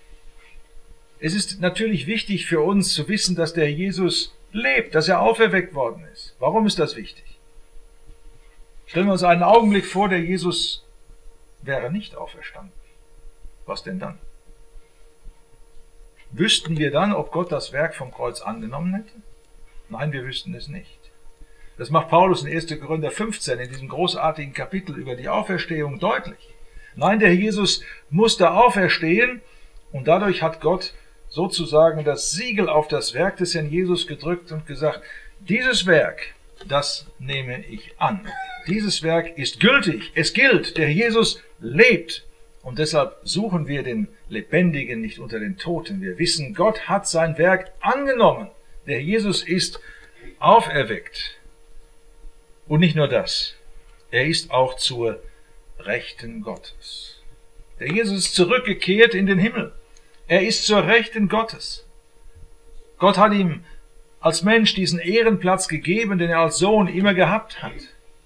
Es ist natürlich wichtig für uns zu wissen, dass der Jesus lebt, dass er auferweckt worden ist. Warum ist das wichtig? Stellen wir uns einen Augenblick vor, der Jesus wäre nicht auferstanden. Was denn dann? Wüssten wir dann, ob Gott das Werk vom Kreuz angenommen hätte? Nein, wir wüssten es nicht. Das macht Paulus in erster Korinther fünfzehn in diesem großartigen Kapitel über die Auferstehung deutlich. Nein, der Jesus musste auferstehen und dadurch hat Gott sozusagen das Siegel auf das Werk des Herrn Jesus gedrückt und gesagt, dieses Werk, das nehme ich an. Dieses Werk ist gültig, es gilt, der Jesus lebt. Und deshalb suchen wir den Lebendigen nicht unter den Toten. Wir wissen, Gott hat sein Werk angenommen. Der Jesus ist auferweckt. Und nicht nur das, er ist auch zur Rechten Gottes. Der Jesus ist zurückgekehrt in den Himmel. Er ist zur Rechten Gottes. Gott hat ihm als Mensch diesen Ehrenplatz gegeben, den er als Sohn immer gehabt hat.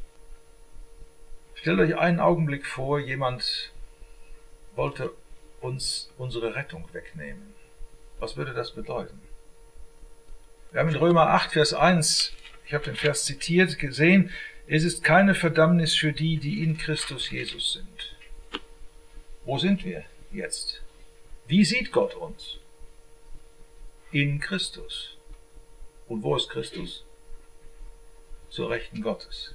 Stellt euch einen Augenblick vor, jemand wollte uns unsere Rettung wegnehmen. Was würde das bedeuten? Wir haben in Römer acht, Vers eins, ich habe den Vers zitiert, gesehen, es ist keine Verdammnis für die, die in Christus Jesus sind. Wo sind wir jetzt? Wie sieht Gott uns? In Christus. Und wo ist Christus? Zur Rechten Gottes.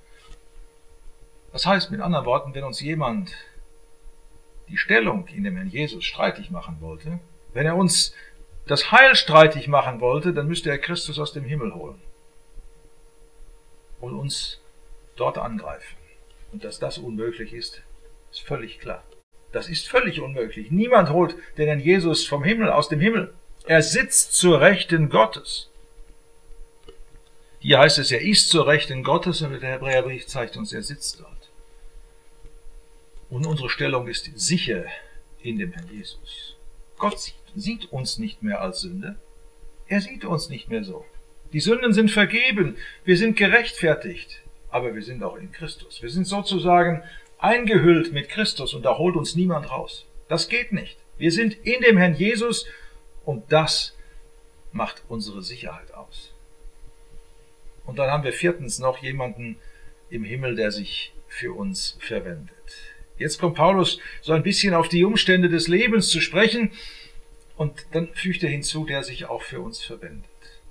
Das heißt mit anderen Worten, wenn uns jemand die Stellung in dem Herrn Jesus streitig machen wollte, wenn er uns das Heil streitig machen wollte, dann müsste er Christus aus dem Himmel holen und uns dort angreifen. Und dass das unmöglich ist, ist völlig klar. Das ist völlig unmöglich. Niemand holt den Herrn Jesus vom Himmel, aus dem Himmel. Er sitzt zur Rechten Gottes. Hier heißt es, er ist zur Rechten Gottes, und der Hebräerbrief zeigt uns, er sitzt dort. Und unsere Stellung ist sicher in dem Herrn Jesus. Gott sieht, sieht uns nicht mehr als Sünde. Er sieht uns nicht mehr so. Die Sünden sind vergeben, wir sind gerechtfertigt, aber wir sind auch in Christus. Wir sind sozusagen eingehüllt mit Christus und da holt uns niemand raus. Das geht nicht. Wir sind in dem Herrn Jesus und das macht unsere Sicherheit aus. Und dann haben wir viertens noch jemanden im Himmel, der sich für uns verwendet. Jetzt kommt Paulus so ein bisschen auf die Umstände des Lebens zu sprechen und dann fügt er hinzu, der sich auch für uns verwendet.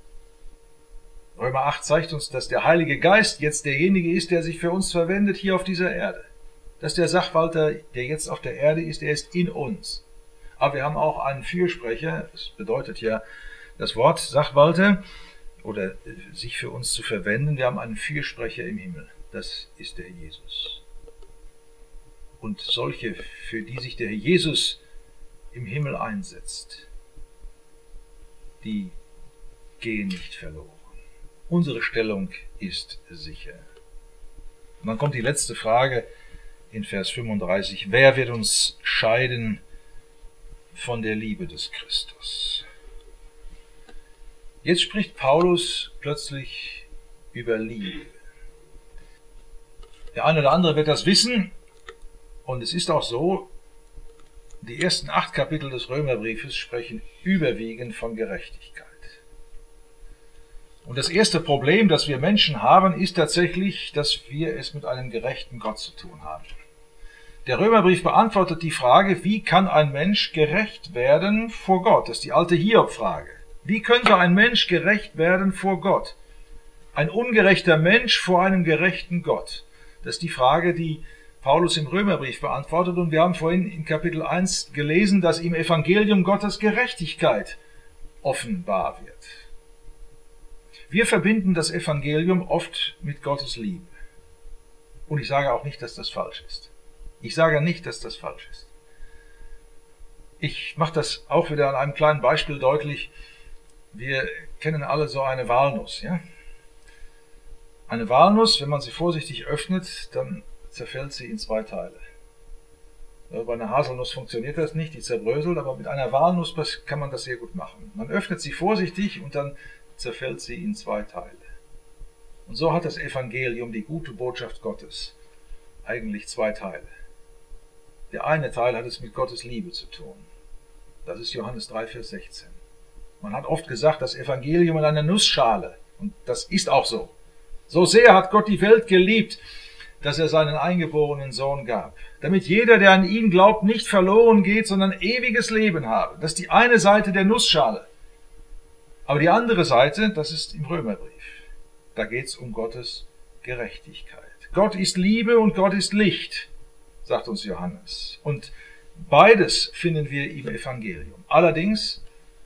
Römer acht zeigt uns, dass der Heilige Geist jetzt derjenige ist, der sich für uns verwendet hier auf dieser Erde. Dass der Sachwalter, der jetzt auf der Erde ist, der ist in uns. Aber wir haben auch einen Fürsprecher, das bedeutet ja das Wort Sachwalter, oder sich für uns zu verwenden. Wir haben einen Fürsprecher im Himmel, das ist der Herr Jesus. Und solche, für die sich der Herr Jesus im Himmel einsetzt, die gehen nicht verloren. Unsere Stellung ist sicher. Und dann kommt die letzte Frage in Vers fünfunddreißig. Wer wird uns scheiden von der Liebe des Christus? Jetzt spricht Paulus plötzlich über Liebe. Der eine oder andere wird das wissen, und es ist auch so, die ersten acht Kapitel des Römerbriefes sprechen überwiegend von Gerechtigkeit. Und das erste Problem, das wir Menschen haben, ist tatsächlich, dass wir es mit einem gerechten Gott zu tun haben. Der Römerbrief beantwortet die Frage, wie kann ein Mensch gerecht werden vor Gott? Das ist die alte Hiob-Frage. Wie könnte ein Mensch gerecht werden vor Gott? Ein ungerechter Mensch vor einem gerechten Gott. Das ist die Frage, die Paulus im Römerbrief beantwortet. Und wir haben vorhin in Kapitel eins gelesen, dass im Evangelium Gottes Gerechtigkeit offenbar wird. Wir verbinden das Evangelium oft mit Gottes Liebe. Und ich sage auch nicht, dass das falsch ist. Ich sage nicht, dass das falsch ist. Ich mache das auch wieder an einem kleinen Beispiel deutlich. Wir kennen alle so eine Walnuss, ja? Eine Walnuss, wenn man sie vorsichtig öffnet, dann zerfällt sie in zwei Teile. Bei einer Haselnuss funktioniert das nicht, die zerbröselt, aber mit einer Walnuss kann man das sehr gut machen. Man öffnet sie vorsichtig und dann zerfällt sie in zwei Teile. Und so hat das Evangelium, die gute Botschaft Gottes, eigentlich zwei Teile. Der eine Teil hat es mit Gottes Liebe zu tun. Das ist Johannes drei, Vers sechzehn. Man hat oft gesagt, das Evangelium in einer Nussschale. Und das ist auch so. So sehr hat Gott die Welt geliebt, dass er seinen eingeborenen Sohn gab, damit jeder, der an ihn glaubt, nicht verloren geht, sondern ewiges Leben habe. Das ist die eine Seite der Nussschale. Aber die andere Seite, das ist im Römerbrief. Da geht es um Gottes Gerechtigkeit. Gott ist Liebe und Gott ist Licht, sagt uns Johannes. Und beides finden wir im Evangelium. Allerdings,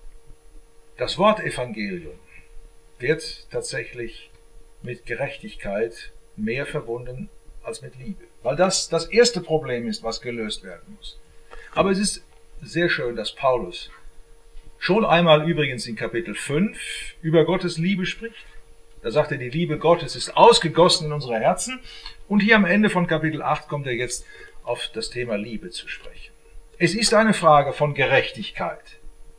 das Wort Evangelium wird tatsächlich mit Gerechtigkeit mehr verbunden als mit Liebe. Weil das das erste Problem ist, was gelöst werden muss. Aber es ist sehr schön, dass Paulus schon einmal übrigens in Kapitel fünf über Gottes Liebe spricht. Da sagt er, die Liebe Gottes ist ausgegossen in unsere Herzen. Und hier am Ende von Kapitel acht kommt er jetzt auf das Thema Liebe zu sprechen. Es ist eine Frage von Gerechtigkeit.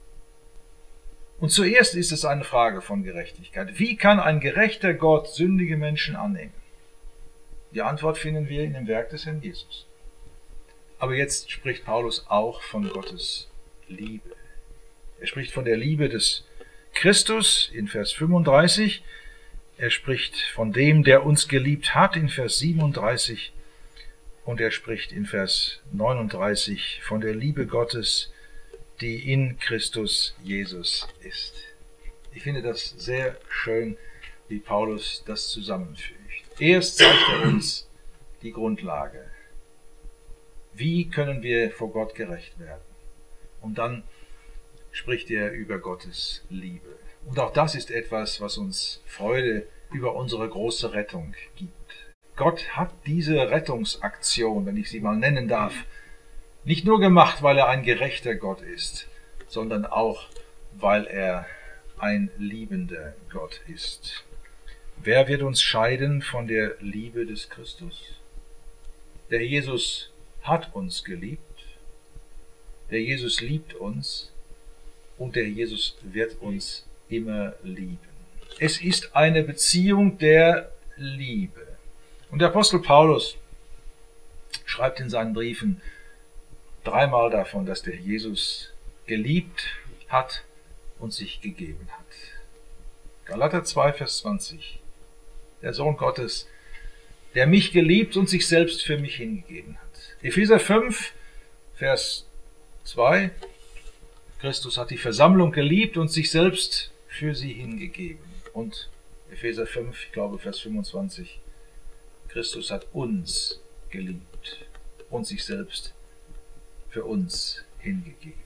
Und zuerst ist es eine Frage von Gerechtigkeit. Wie kann ein gerechter Gott sündige Menschen annehmen? Die Antwort finden wir in dem Werk des Herrn Jesus. Aber jetzt spricht Paulus auch von Gottes Liebe. Er spricht von der Liebe des Christus in Vers fünfunddreißig. Er spricht von dem, der uns geliebt hat in Vers siebenunddreißig. Und er spricht in Vers neununddreißig von der Liebe Gottes, die in Christus Jesus ist. Ich finde das sehr schön, wie Paulus das zusammenfügt. Erst zeigt er uns die Grundlage. Wie können wir vor Gott gerecht werden? Und dann spricht er über Gottes Liebe. Und auch das ist etwas, was uns Freude über unsere große Rettung gibt. Gott hat diese Rettungsaktion, wenn ich sie mal nennen darf, nicht nur gemacht, weil er ein gerechter Gott ist, sondern auch, weil er ein liebender Gott ist. Wer wird uns scheiden von der Liebe des Christus? Der Jesus hat uns geliebt, der Jesus liebt uns und der Jesus wird uns immer lieben. Es ist eine Beziehung der Liebe. Und der Apostel Paulus schreibt in seinen Briefen dreimal davon, dass der Jesus geliebt hat und sich gegeben hat. Galater zwei, Vers zwanzig. Der Sohn Gottes, der mich geliebt und sich selbst für mich hingegeben hat. Epheser fünf, Vers zwei. Christus hat die Versammlung geliebt und sich selbst für sie hingegeben. Und Epheser fünf, ich glaube Vers fünfundzwanzig. Christus hat uns geliebt und sich selbst für uns hingegeben.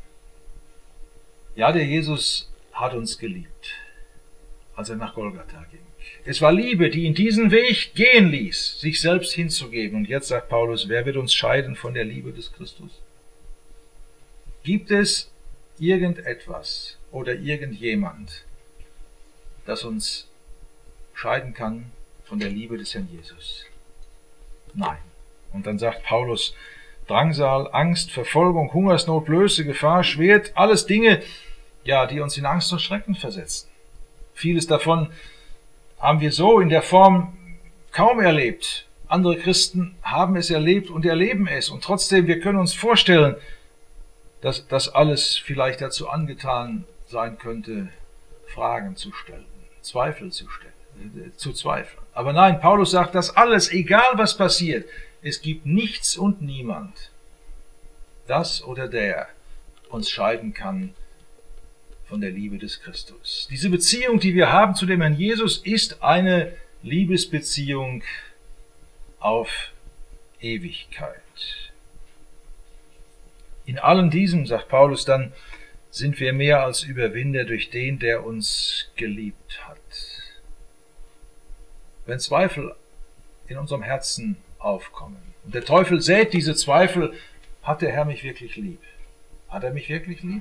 Ja, der Jesus hat uns geliebt, als er nach Golgatha ging. Es war Liebe, die ihn diesen Weg gehen ließ, sich selbst hinzugeben. Und jetzt sagt Paulus, wer wird uns scheiden von der Liebe des Christus? Gibt es irgendetwas oder irgendjemand, das uns scheiden kann von der Liebe des Herrn Jesus? Nein. Und dann sagt Paulus, Drangsal, Angst, Verfolgung, Hungersnot, Blöße, Gefahr, Schwert, alles Dinge, ja, die uns in Angst und Schrecken versetzen. Vieles davon haben wir so in der Form kaum erlebt. Andere Christen haben es erlebt und erleben es. Und trotzdem, wir können uns vorstellen, dass das alles vielleicht dazu angetan sein könnte, Fragen zu stellen, Zweifel zu stellen, äh, zu zweifeln. Aber nein, Paulus sagt, dass alles, egal was passiert, es gibt nichts und niemand, das oder der uns scheiden kann von der Liebe des Christus. Diese Beziehung, die wir haben zu dem Herrn Jesus, ist eine Liebesbeziehung auf Ewigkeit. In allem diesem, sagt Paulus dann, sind wir mehr als Überwinder durch den, der uns geliebt hat. Wenn Zweifel in unserem Herzen aufkommen und der Teufel sät diese Zweifel, hat der Herr mich wirklich lieb? Hat er mich wirklich lieb?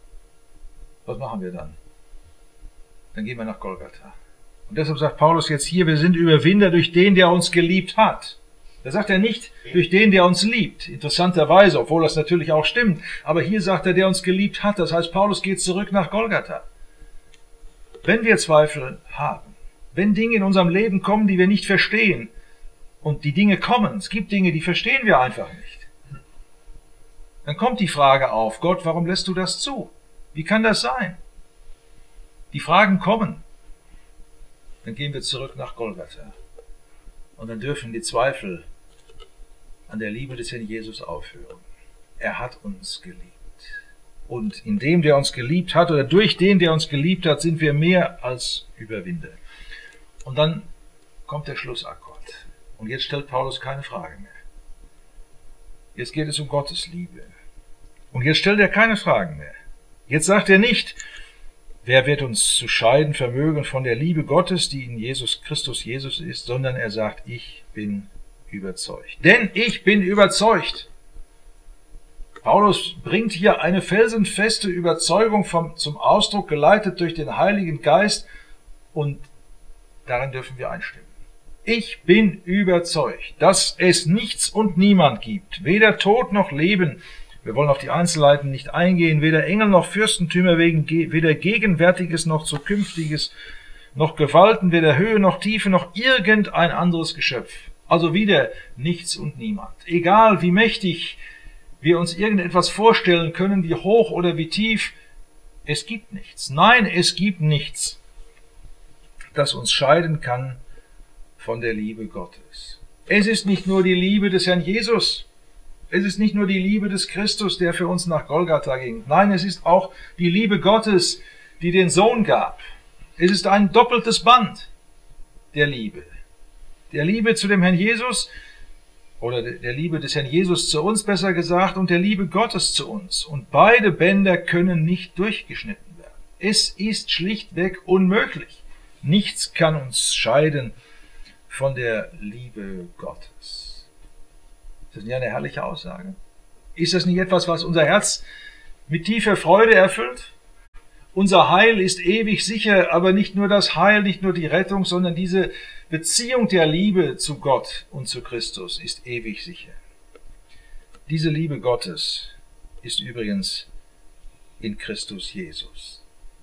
Was machen wir dann? Dann gehen wir nach Golgatha. Und deshalb sagt Paulus jetzt hier, wir sind Überwinder durch den, der uns geliebt hat. Da sagt er nicht durch den, der uns liebt. Interessanterweise, obwohl das natürlich auch stimmt. Aber hier sagt er, der uns geliebt hat. Das heißt, Paulus geht zurück nach Golgatha. Wenn wir Zweifel haben, wenn Dinge in unserem Leben kommen, die wir nicht verstehen, und die Dinge kommen, es gibt Dinge, die verstehen wir einfach nicht, dann kommt die Frage auf, Gott, warum lässt du das zu? Wie kann das sein? Die Fragen kommen. Dann gehen wir zurück nach Golgatha. Und dann dürfen die Zweifel an der Liebe des Herrn Jesus aufhören. Er hat uns geliebt. Und in dem, der uns geliebt hat, oder durch den, der uns geliebt hat, sind wir mehr als Überwinder. Und dann kommt der Schlussakkord. Und jetzt stellt Paulus keine Frage mehr. Jetzt geht es um Gottes Liebe. Und jetzt stellt er keine Fragen mehr. Jetzt sagt er nicht, wer wird uns zu scheiden vermögen von der Liebe Gottes, die in Jesus Christus Jesus ist, sondern er sagt, ich bin überzeugt. Denn ich bin überzeugt. Paulus bringt hier eine felsenfeste Überzeugung vom, zum Ausdruck, geleitet durch den Heiligen Geist, und darin dürfen wir einstimmen. Ich bin überzeugt, dass es nichts und niemand gibt, weder Tod noch Leben. Wir wollen auf die Einzelheiten nicht eingehen, weder Engel noch Fürstentümer, weder Gegenwärtiges noch Zukünftiges, noch Gewalten, weder Höhe noch Tiefe, noch irgendein anderes Geschöpf. Also wieder nichts und niemand. Egal wie mächtig wir uns irgendetwas vorstellen können, wie hoch oder wie tief, es gibt nichts. Nein, es gibt nichts, das uns scheiden kann von der Liebe Gottes. Es ist nicht nur die Liebe des Herrn Jesus, es ist nicht nur die Liebe des Christus, der für uns nach Golgatha ging. Nein, es ist auch die Liebe Gottes, die den Sohn gab. Es ist ein doppeltes Band der Liebe. Der Liebe zu dem Herrn Jesus, oder der Liebe des Herrn Jesus zu uns, besser gesagt, und der Liebe Gottes zu uns. Und beide Bänder können nicht durchgeschnitten werden. Es ist schlichtweg unmöglich. Nichts kann uns scheiden von der Liebe Gottes. Ist das nicht eine herrliche Aussage? Ist das nicht etwas, was unser Herz mit tiefer Freude erfüllt? Unser Heil ist ewig sicher, aber nicht nur das Heil, nicht nur die Rettung, sondern diese Beziehung der Liebe zu Gott und zu Christus ist ewig sicher. Diese Liebe Gottes ist übrigens in Christus Jesus.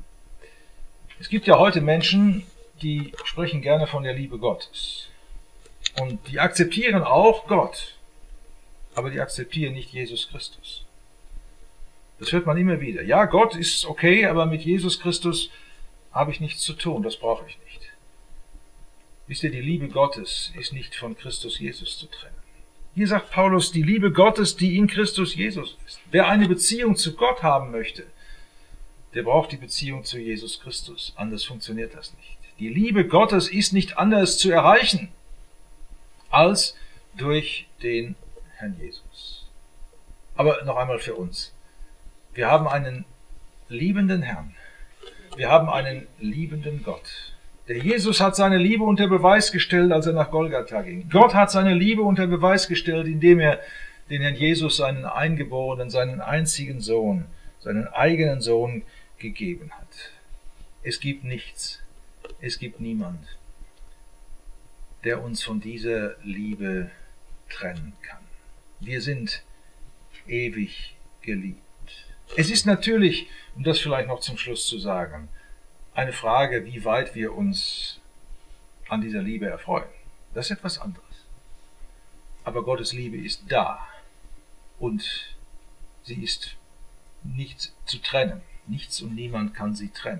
Es gibt ja heute Menschen, die sprechen gerne von der Liebe Gottes. Und die akzeptieren auch Gott, aber die akzeptieren nicht Jesus Christus. Das hört man immer wieder. Ja, Gott ist okay, aber mit Jesus Christus habe ich nichts zu tun, das brauche ich nicht. Wisst ihr, die Liebe Gottes ist nicht von Christus Jesus zu trennen. Hier sagt Paulus, die Liebe Gottes, die in Christus Jesus ist. Wer eine Beziehung zu Gott haben möchte, der braucht die Beziehung zu Jesus Christus. Anders funktioniert das nicht. Die Liebe Gottes ist nicht anders zu erreichen als durch den Herrn Jesus. Aber noch einmal für uns. Wir haben einen liebenden Herrn. Wir haben einen liebenden Gott. Der Jesus hat seine Liebe unter Beweis gestellt, als er nach Golgatha ging. Gott hat seine Liebe unter Beweis gestellt, indem er den Herrn Jesus, seinen Eingeborenen, seinen einzigen Sohn, seinen eigenen Sohn gegeben hat. Es gibt nichts, es gibt niemand, der uns von dieser Liebe trennen kann. Wir sind ewig geliebt. Es ist natürlich, um das vielleicht noch zum Schluss zu sagen, eine Frage, wie weit wir uns an dieser Liebe erfreuen. Das ist etwas anderes. Aber Gottes Liebe ist da und sie ist nicht zu trennen. Nichts und niemand kann sie trennen.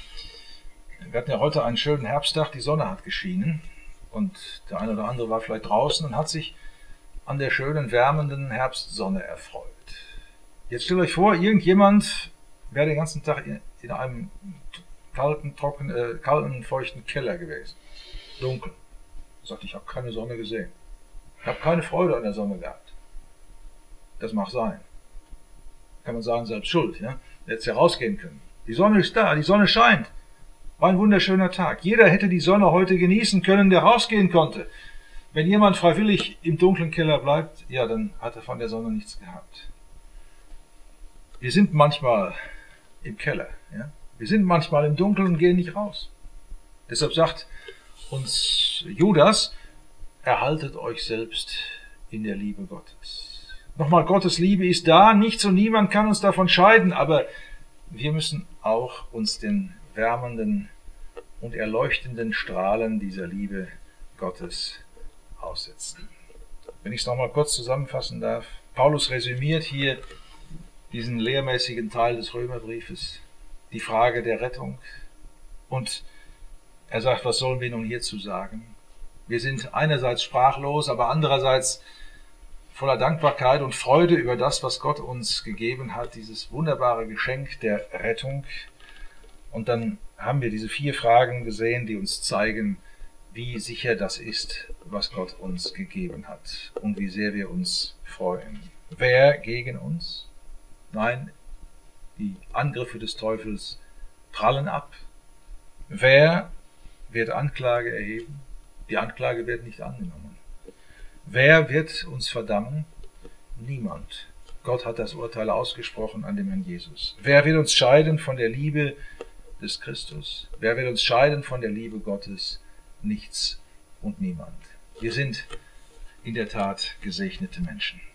Wir hatten ja heute einen schönen Herbsttag, die Sonne hat geschienen und der eine oder andere war vielleicht draußen und hat sich an der schönen, wärmenden Herbstsonne erfreut. Jetzt stellt euch vor, irgendjemand wäre den ganzen Tag in einem kalten, trockenen, äh, kalten, feuchten Keller gewesen. Dunkel. Sagt, ich habe keine Sonne gesehen. Ich habe keine Freude an der Sonne gehabt. Das mag sein. Kann man sagen, selbst schuld. Ja? Hätte ja rausgehen können. Die Sonne ist da, die Sonne scheint. War ein wunderschöner Tag. Jeder hätte die Sonne heute genießen können, der rausgehen konnte. Wenn jemand freiwillig im dunklen Keller bleibt, ja, dann hat er von der Sonne nichts gehabt. Wir sind manchmal im Keller. Ja? Wir sind manchmal im Dunkeln und gehen nicht raus. Deshalb sagt uns Judas, erhaltet euch selbst in der Liebe Gottes. Nochmal, Gottes Liebe ist da, nichts und niemand kann uns davon scheiden, aber wir müssen auch uns den wärmenden und erleuchtenden Strahlen dieser Liebe Gottes aussetzen. Wenn ich es nochmal kurz zusammenfassen darf, Paulus resümiert hier diesen lehrmäßigen Teil des Römerbriefes, die Frage der Rettung. Und er sagt, was sollen wir nun hierzu sagen? Wir sind einerseits sprachlos, aber andererseits voller Dankbarkeit und Freude über das, was Gott uns gegeben hat, dieses wunderbare Geschenk der Rettung. Und dann haben wir diese vier Fragen gesehen, die uns zeigen, wie sicher das ist, was Gott uns gegeben hat und wie sehr wir uns freuen. Wer gegen uns? Nein, die Angriffe des Teufels prallen ab. Wer wird Anklage erheben? Die Anklage wird nicht angenommen. Wer wird uns verdammen? Niemand. Gott hat das Urteil ausgesprochen an dem Herrn Jesus. Wer wird uns scheiden von der Liebe des Christus? Wer wird uns scheiden von der Liebe Gottes? Nichts und niemand. Wir sind in der Tat gesegnete Menschen.